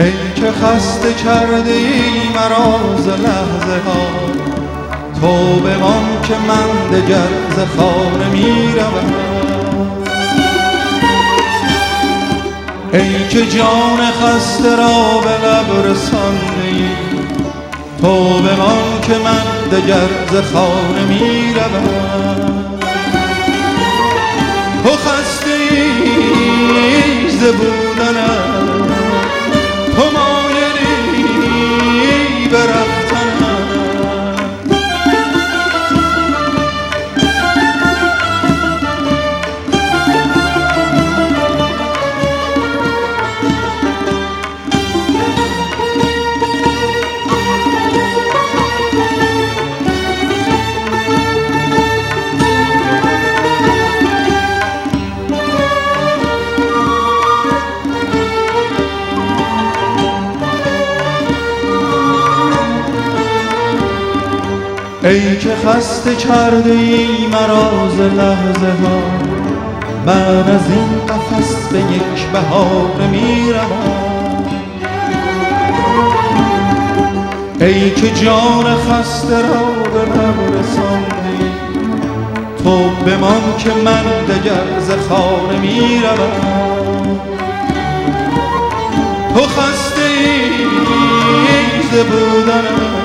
ای که خسته کرده ای مرا ز لحظه ها، تو بمان که من دگر ز خانه می روم. ای که جان خسته را به لب رسانده ای، تو بمان که من دگر ز خانه می روم. تو خسته ای ز بودنم، تو مایلی به رفتنم. ای که خسته کرده ای مرا ز لحظه ها، من از این قفس به یک بهانه می روم. ای که جان خسته را به لب رساندی، تو بمان که من دگر ز خانه می روم. تو خسته ای ز بودنم،